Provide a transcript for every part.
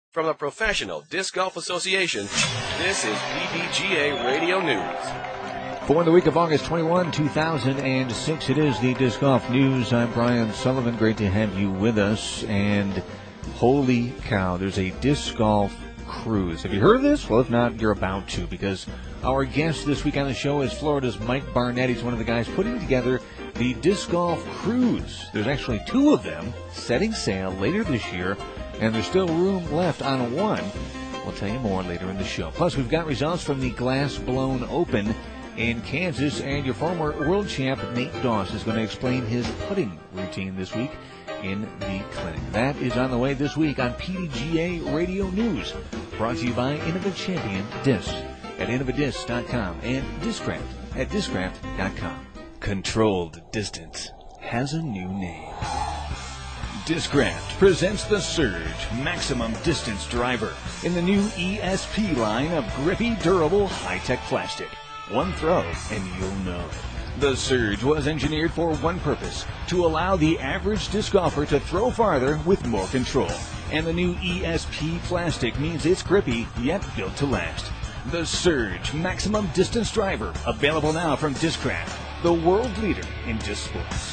From the Professional Disc Golf Association, this is PDGA Radio News. For the week of August 21, 2006, it is the Disc Golf News. I'm Brian Sullivan. Great to have you with us. And holy cow, there's a disc golf cruise. Have you heard of this? Well, if not, you're about to, because our guest this week on the show is Florida's Mike Barnett. He's one of the guys putting together the disc golf cruise. There's actually two of them setting sail later this year, and there's still room left on one. We'll tell you more later in the show. Plus, we've got results from the Glass Blown Open in Kansas, and your former world champ, Nate Doss, is going to explain his putting routine this week in the clinic. That is on the way this week on PDGA Radio News, brought to you by Innova Champion Discs at InnovaDiscs.com and Discraft at Discraft.com. Controlled Distance has a new name. Discraft presents the Surge Maximum Distance Driver in the new ESP line of grippy, durable, high-tech plastic. One throw, and you'll know. The Surge was engineered for one purpose, to allow the average disc golfer to throw farther with more control. And the new ESP plastic means it's grippy, yet built to last. The Surge Maximum Distance Driver, available now from Discraft, the world leader in disc sports.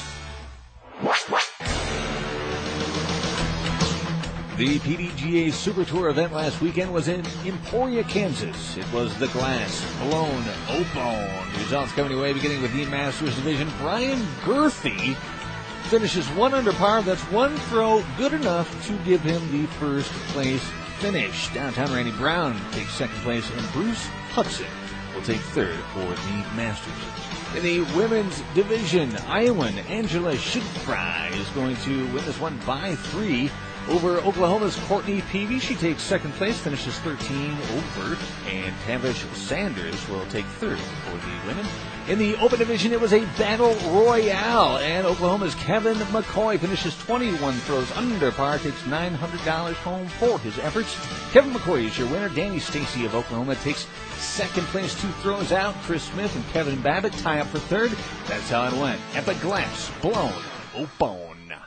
The PDGA Super Tour event last weekend was in Emporia, Kansas. It was the Glass Blown Open. Results coming your way, beginning with the Masters Division. Brian Gurthie finishes one under par. That's one throw good enough to give him the first place finish. Downtown Randy Brown takes second place, and Bruce Hudson will take third for the Masters. In the women's division, Iowan Angela Schifrin is going to win this one by 3 over Oklahoma's Courtney Peavy. She takes second place, finishes 13 over, and Tavish Sanders will take third for the women. In the open division, it was a battle royale, and Oklahoma's Kevin McCoy finishes 21 throws under par, takes $900 home for his efforts. Kevin McCoy is your winner. Danny Stacy of Oklahoma takes second place, 2 throws out. Chris Smith and Kevin Babbitt tie up for third. That's how it went at the Glass Blown Open.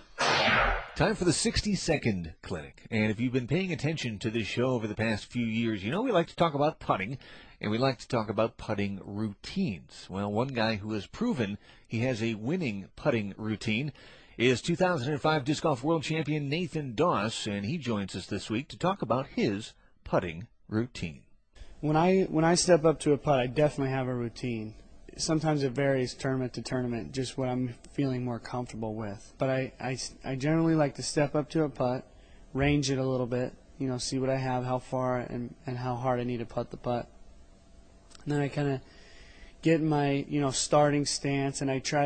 Time for the 60-second clinic. And if you've been paying attention to this show over the past few years, you know we like to talk about putting, and we like to talk about putting routines. Well, one guy who has proven he has a winning putting routine is 2005 Disc Golf World Champion Nathan Doss, and he joins us this week to talk about his putting routine. When I step up to a putt, I definitely have a routine. Sometimes it varies tournament to tournament, just what I'm feeling more comfortable with. But I generally like to step up to a putt, range it a little bit, see what I have, how far and how hard I need to putt the putt. And then I kind of get in my, starting stance, and I try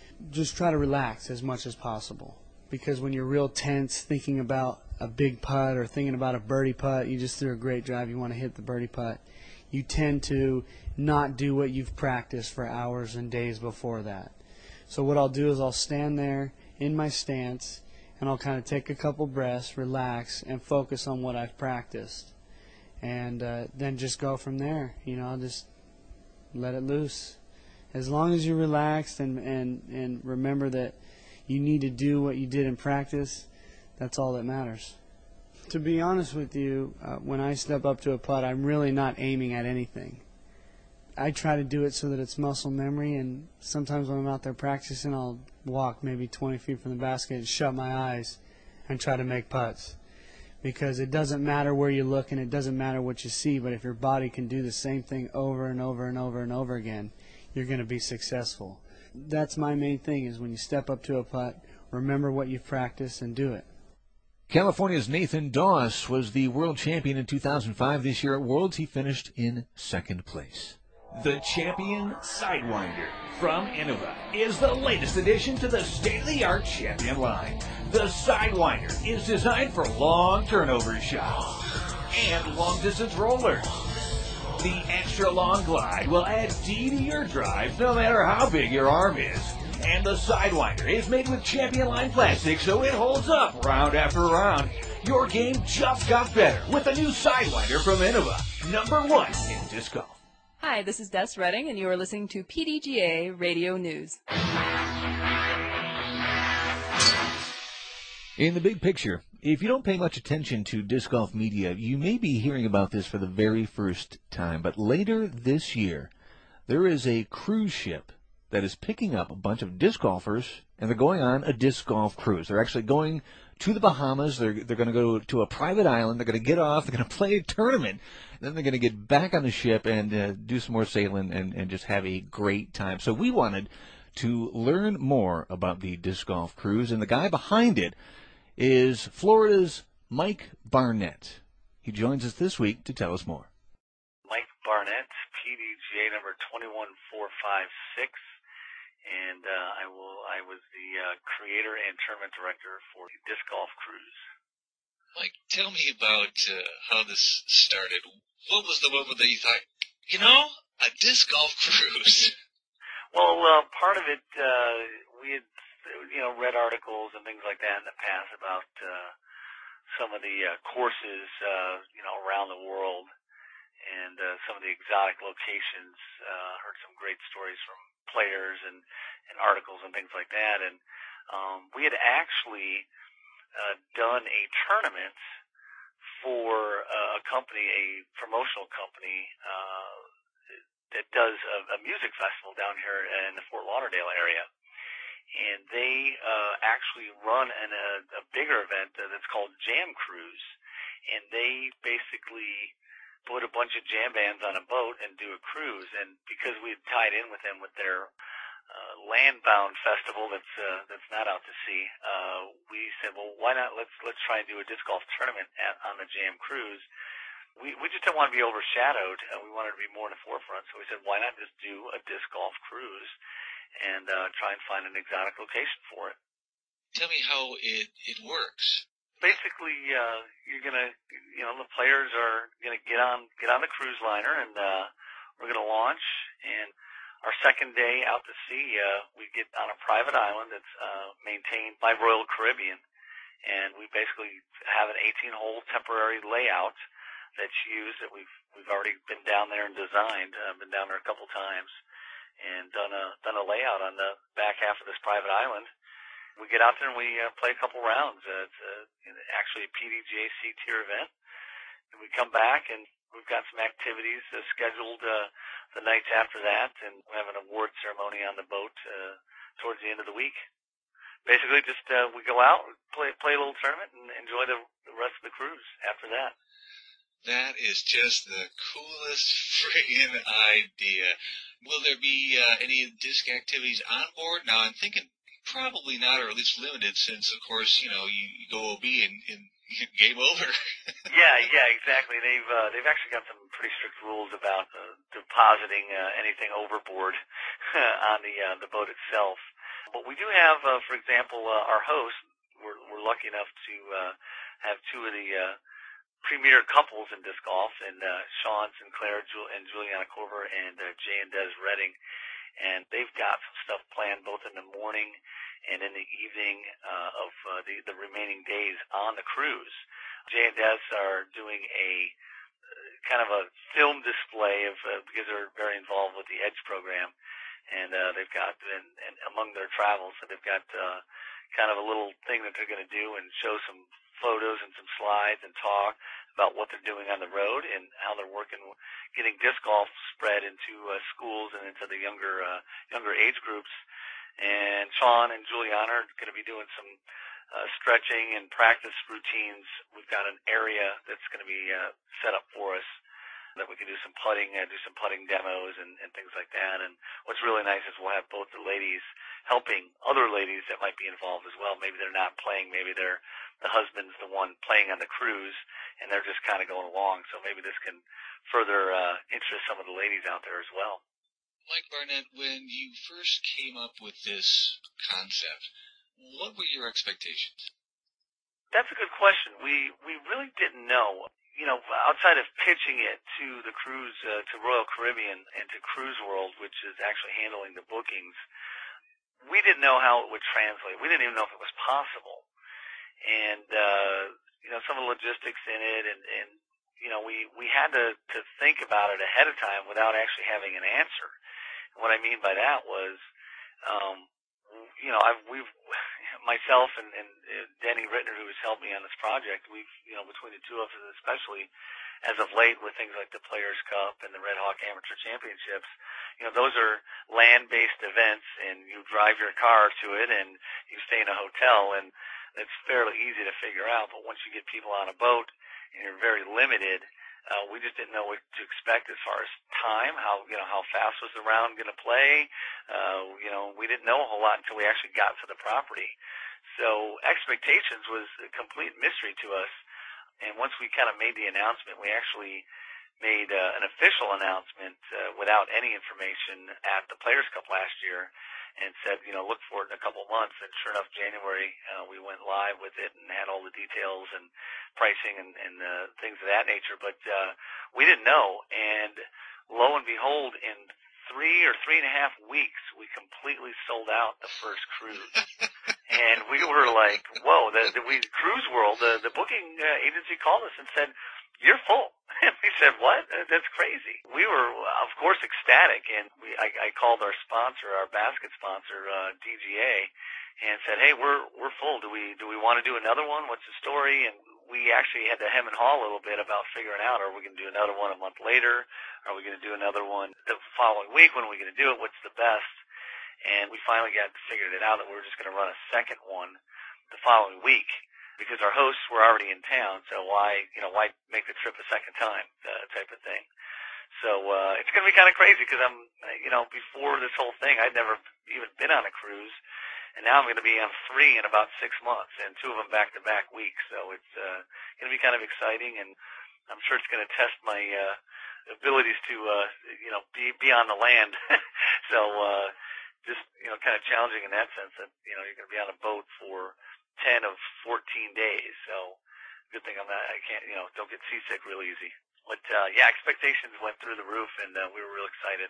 to relax as much as possible. Because when you're real tense thinking about a big putt or thinking about a birdie putt, you just threw a great drive, you want to hit the birdie putt, you tend to not do what you've practiced for hours and days before that. So what I'll do is I'll stand there in my stance, and I'll kind of take a couple breaths, relax, and focus on what I've practiced. And then just go from there. I'll just let it loose. As long as you're relaxed and remember that you need to do what you did in practice, that's all that matters. To be honest with you, when I step up to a putt, I'm really not aiming at anything. I try to do it so that it's muscle memory, and sometimes when I'm out there practicing, I'll walk maybe 20 feet from the basket and shut my eyes and try to make putts. Because it doesn't matter where you look and it doesn't matter what you see, but if your body can do the same thing over and over and over and over again, you're going to be successful. That's my main thing, is when you step up to a putt, remember what you've practiced and do it. California's Nathan Doss was the world champion in 2005. This year at Worlds, he finished in second place. The Champion Sidewinder from Innova is the latest addition to the state-of-the-art Champion line. The Sidewinder is designed for long turnover shots and long-distance rollers. The extra long glide will add D to your drive no matter how big your arm is. And the Sidewinder is made with Champion line plastic, so it holds up round after round. Your game just got better with the new Sidewinder from Innova, #1 in disc golf. Hi, this is Des Redding, and you are listening to PDGA Radio News. In the big picture, If you don't pay much attention to disc golf media, you may be hearing about this for the very first time. But later this year, there is a cruise ship that is picking up a bunch of disc golfers, and they're going on a disc golf cruise. They're actually going to the Bahamas. They're going to go to a private island. They're going to get off. They're going to play a tournament. Then they're going to get back on the ship and do some more sailing and just have a great time. So we wanted to learn more about the disc golf cruise, and the guy behind it is Florida's Mike Barnett. He joins us this week to tell us more. Mike Barnett, PDGA number 21456, and I was the creator and tournament director for the disc golf cruise. Mike, tell me about how this started. What was the moment that you thought, a disc golf cruise? Well, part of it, we had, read articles and things like that in the past about some of the courses, around the world, and some of the exotic locations. Heard some great stories from players and articles and things like that. And we had actually done a tournament for a company, a promotional company that does a music festival down here in the Fort Lauderdale area. And they actually run a bigger event that's called Jam Cruise. And they basically put a bunch of jam bands on a boat and do a cruise. And because we had tied in with them with their land-bound festival that's not out to sea, we said, well, why not? Let's try and do a disc golf tournament on the Jam Cruise. We just didn't want to be overshadowed. We wanted to be more in the forefront. So we said, why not just do a disc golf cruise and try and find an exotic location for it? Tell me how it works. Basically, you're gonna, the players are gonna get on the cruise liner, and we're gonna launch. And our second day out to sea, we get on a private island that's maintained by Royal Caribbean, and we basically have an 18-hole temporary layout that's used that we've already been down there and designed. I've been down there a couple times and done a layout on the back half of this private island. We get out there and we play a couple rounds. It's actually a PDGA C-tier event. And we come back and we've got some activities scheduled the nights after that, and we have an award ceremony on the boat towards the end of the week. Basically, just we go out, play a little tournament, and enjoy the rest of the cruise after that. That is just the coolest friggin' idea. Will there be any disc activities on board? Now, I'm thinking probably not, or at least limited, since, of course, you go OB and game over. Yeah, exactly. They've actually got some pretty strict rules about depositing anything overboard on the boat itself. But we do have, for example, our host. We're lucky enough to have two of the premier couples in disc golf, and Sean Sinclair and Juliana Korver and Jay and Des Redding. And they've got some stuff planned both in the morning and in the evening of the remaining days on the cruise. Jay and Des are doing a kind of a film display because they're very involved with the EDGE program, and they've got and among their travels, so they've got kind of a little thing that they're going to do and show some photos and some slides and talk about what they're doing on the road and how they're working, getting disc golf spread into schools and into the younger age groups. And Sean and Juliana are going to be doing some stretching and practice routines. We've got an area that's going to be set up for us that we can do some putting, do some putting demos and things like that. And what's really nice is we'll have both the ladies helping other ladies that might be involved as well. Maybe they're not playing, maybe the husband's the one playing on the cruise, and they're just kind of going along. So maybe this can further interest some of the ladies out there as well. Mike Barnett, when you first came up with this concept, what were your expectations? That's a good question. We really didn't know. Outside of pitching it to the cruise, to Royal Caribbean and to Cruise World, which is actually handling the bookings, we didn't know how it would translate. We didn't even know if it was possible. And, some of the logistics in it and we had to think about it ahead of time without actually having an answer. And what I mean by that was, myself and Denny Rittner, who has helped me on this project, we've, between the two of us especially, as of late with things like the Players Cup and the Red Hawk Amateur Championships, those are land-based events, and you drive your car to it and you stay in a hotel, and it's fairly easy to figure out. But once you get people on a boat and you're very limited, we just didn't know what to expect as far as time, how fast was the round going to play. We didn't know a whole lot until we actually got to the property. So expectations was a complete mystery to us. And once we kind of made the announcement, we actually made an official announcement without any information at the Players Cup last year, and said, look for it in a couple months. And sure enough, January, we went live with it and had all the details and pricing and things of that nature. But we didn't know. And lo and behold, in 3 or 3.5 weeks, we completely sold out the first cruise. And we were like, whoa, Cruise World, the booking agency called us and said, you're full. And we said, what? That's crazy. We were, of course, ecstatic. And I called our sponsor, our basket sponsor, DGA, and said, hey, we're full. Do we want to do another one? What's the story? And we actually had to hem and haw a little bit about figuring out, are we going to do another one a month later? Are we going to do another one the following week? When are we going to do it? What's the best? And we finally figured it out that we were just going to run a second one the following week, because our hosts were already in town, so why make the trip a second time, type of thing. So it's going to be kind of crazy, because I'm, before this whole thing, I'd never even been on a cruise, and now I'm going to be on 3 in about 6 months, and 2 of them back-to-back weeks. So it's going to be kind of exciting, and I'm sure it's going to test my abilities to be on the land. So just kind of challenging in that sense that you're going to be on a boat for 10 of 14 days. So good thing I can't, don't get seasick real easy. But expectations went through the roof, and we were real excited.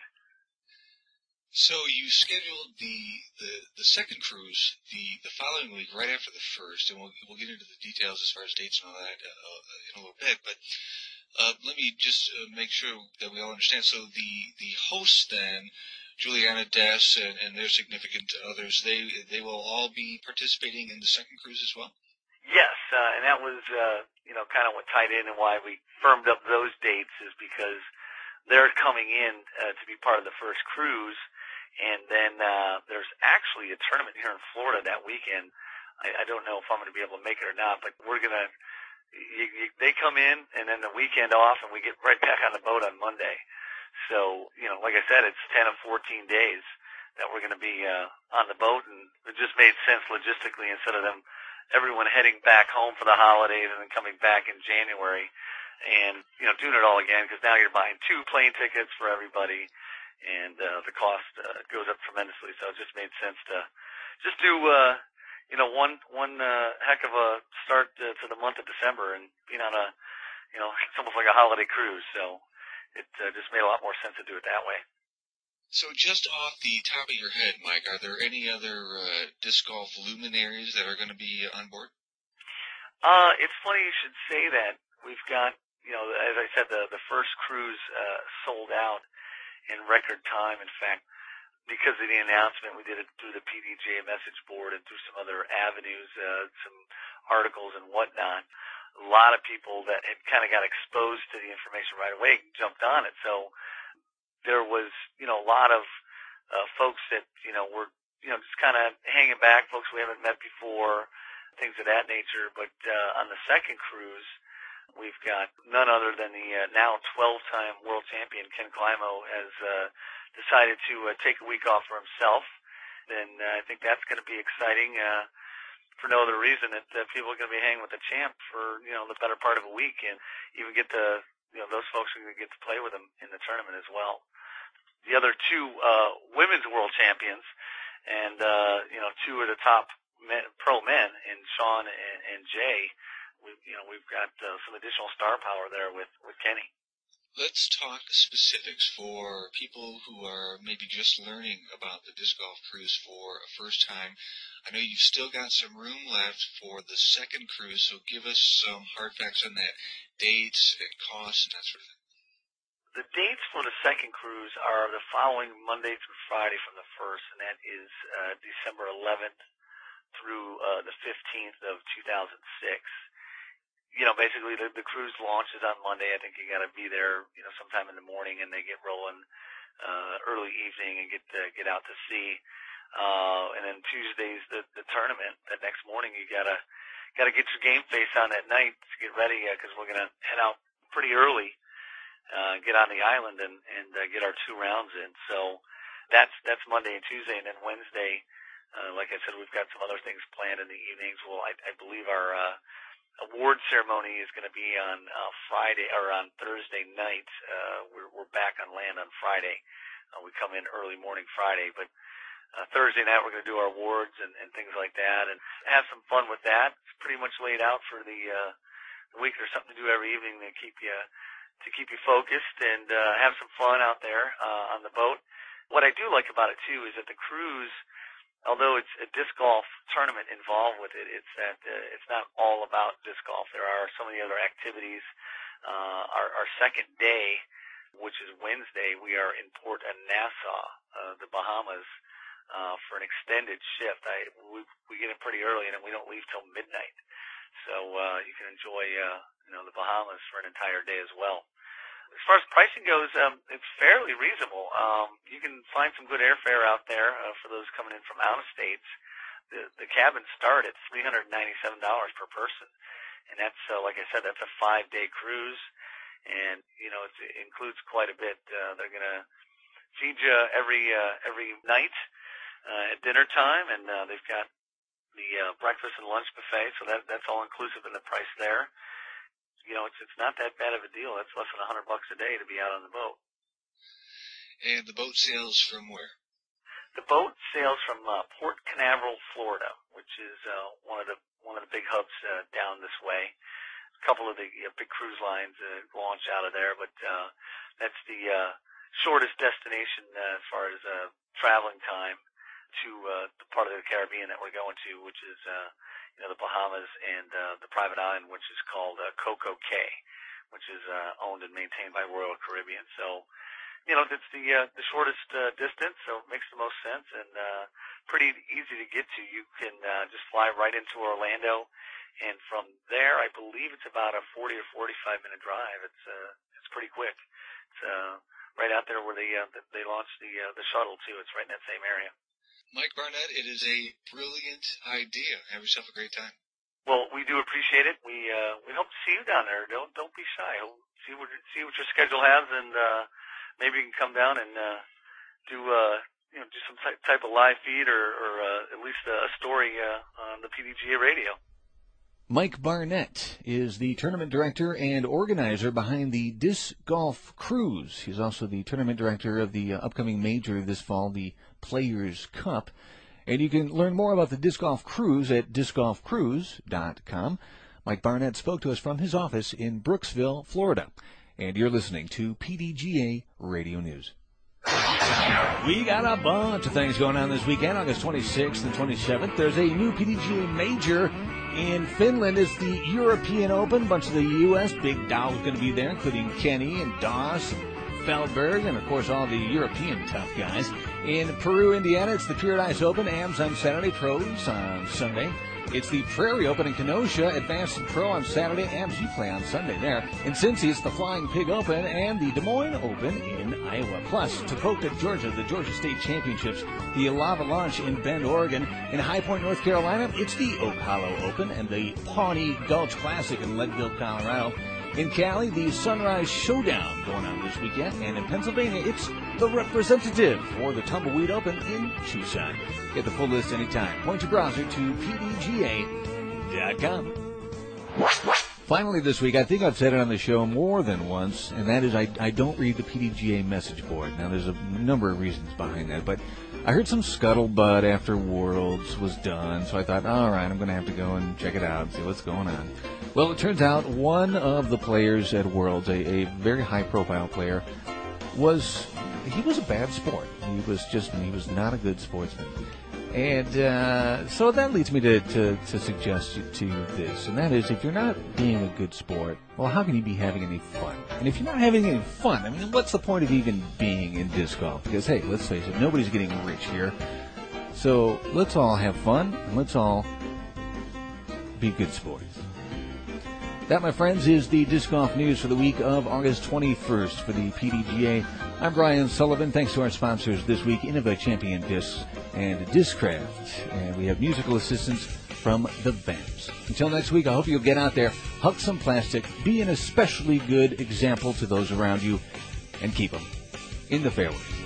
So you scheduled the second cruise the following week, right after the first, and we'll get into the details as far as dates and all that in a little bit. But let me just make sure that we all understand. So the hosts then, Juliana Dess and their significant others, they will all be participating in the second cruise as well? Yes, and that was kind of what tied in, and why we firmed up those dates is because they're coming in to be part of the first cruise, and then there's actually a tournament here in Florida that weekend. I don't know if I'm going to be able to make it or not, but we're going to they come in, and then the weekend off, and we get right back on the boat on Monday. So, like I said, it's 10 of 14 days that we're going to be on the boat, and it just made sense logistically, instead of everyone heading back home for the holidays and then coming back in January and, doing it all again, because now you're buying 2 plane tickets for everybody, and the cost goes up tremendously. So it just made sense to just do, one heck of a start to the month of December, and being on it's almost like a holiday cruise. So it just made a lot more sense to do it that way. So just off the top of your head, Mike, are there any other disc golf luminaries that are going to be on board? It's funny you should say that. We've got, as I said, the first cruise sold out in record time. In fact, because of the announcement, we did it through the PDGA message board and through some other avenues, some articles and whatnot. A lot of people that had kind of got exposed to the information right away jumped on it. So there was, a lot of folks that, were, just kind of hanging back, folks we haven't met before, things of that nature. But on the second cruise, we've got none other than the now 12-time world champion Ken Climo has decided to take a week off for himself. And I think that's going to be exciting. For no other reason that people are going to be hanging with the champ for, the better part of a week, and even get to, those folks are going to get to play with him in the tournament as well. The other 2 women's world champions, and, 2 of the top pro men in Sean and Jay, we've got some additional star power there with Kenny. Let's talk specifics for people who are maybe just learning about the disc golf cruise for a first time. I know you've still got some room left for the second cruise, so give us some hard facts on that, dates and costs and that sort of thing. The dates for the second cruise are the following Monday through Friday from the first, and that is December 11th through the 15th of 2006. Basically the cruise launches on Monday. I think you got to be there, sometime in the morning, and they get rolling early evening and get out to sea. And then Tuesday's the tournament. That next morning you gotta get your game face on that night to get ready, because we're gonna head out pretty early, get on the island and get our 2 rounds in. So that's Monday and Tuesday, and then Wednesday, like I said, we've got some other things planned in the evenings. Well, I believe our award ceremony is going to be on Friday or on Thursday night. We're back on land on Friday. We come in early morning Friday, but Thursday night we're going to do our awards and things like that, and have some fun with that. It's pretty much laid out for the week. There's something to do every evening to keep you focused and have some fun out there on the boat. What I do like about it too is that the cruise, although it's a disc golf tournament involved with it, it's that it's not all about disc golf. There are so many other activities. Our second day, which is Wednesday, we are in Port Nassau, the Bahamas, for an extended shift. We get in pretty early, and then we don't leave till midnight. So you can enjoy the Bahamas for an entire day as well. As far as pricing goes, it's fairly reasonable. You can find some good airfare out there for those coming in from out of states. The cabins start at $397 per person, and that's like I said, that's a 5-day cruise, and it includes quite a bit. They're gonna feed you every night at dinner time, and they've got the breakfast and lunch buffet, so that's all inclusive in the price there. It's not that bad of a deal. It's less than $100 a day to be out on the boat. And the boat sails from where? The boat sails from Port Canaveral, Florida, which is one of the big hubs down this way. A couple of the big cruise lines launch out of there, but that's the shortest destination as far as traveling time to the part of the Caribbean that we're going to, which is the Bahamas and the private island, which is called Coco Cay, which is owned and maintained by Royal Caribbean. So, it's the shortest distance, so it makes the most sense and pretty easy to get to. You can just fly right into Orlando, and from there, I believe it's about a 40 or 45-minute drive. It's pretty quick. It's right out there where they launched the shuttle too. It's right in that same area. Mike Barnett, it is a brilliant idea. Have yourself a great time. Well, we do appreciate it. We hope to see you down there. Don't be shy. See what your schedule has, and maybe you can come down and do some type of live feed or at least a story on the PDGA radio. Mike Barnett is the tournament director and organizer behind the Disc Golf Cruise. He's also the tournament director of the upcoming major this fall, the Players Cup. And you can learn more about the Disc Golf Cruise at discgolfcruise.com. Mike Barnett spoke to us from his office in Brooksville, Florida. And you're listening to PDGA Radio News. We got a bunch of things going on this weekend, August 26th and 27th. There's a new PDGA major in Finland. It's the European Open. A bunch of the U.S. big dogs going to be there, including Kenny and Doss, Feldberg, and, of course, all the European tough guys. In Peru, Indiana, it's the Pure Ice Open. AMS on Saturday, Pros on Sunday. It's the Prairie Open in Kenosha, Advanced and Pro on Saturday. AMS, you play on Sunday there. In Cincy, it's the Flying Pig Open and the Des Moines Open in Iowa. Plus, Topeka, Georgia, the Georgia State Championships, the Lava Launch in Bend, Oregon. In High Point, North Carolina, it's the Oak Hollow Open and the Pawnee Gulch Classic in Leadville, Colorado. In Cali, the Sunrise Showdown going on this weekend. And in Pennsylvania, it's the Representative or the Tumbleweed Open in Tucson. Get the full list anytime. Point your browser to pdga.com. Finally this week, I think I've said it on the show more than once, and that is I don't read the PDGA message board. Now, there's a number of reasons behind that, but I heard some scuttlebutt after Worlds was done, so I thought, all right, I'm going to have to go and check it out and see what's going on. Well, it turns out one of the players at Worlds, a very high-profile player, was a bad sport. He was not a good sportsman. And so that leads me to suggest to you this, and that is, if you're not being a good sport, well, how can you be having any fun? And if you're not having any fun, I mean, what's the point of even being in disc golf? Because, hey, let's face it, nobody's getting rich here. So let's all have fun, and let's all be good sports. That, my friends, is the Disc Golf News for the week of August 21st for the PDGA. I'm Brian Sullivan. Thanks to our sponsors this week, Innova Champion Discs and Discraft. And we have musical assistance from the Vamps. Until next week, I hope you'll get out there, hug some plastic, be an especially good example to those around you, and keep them in the fairway.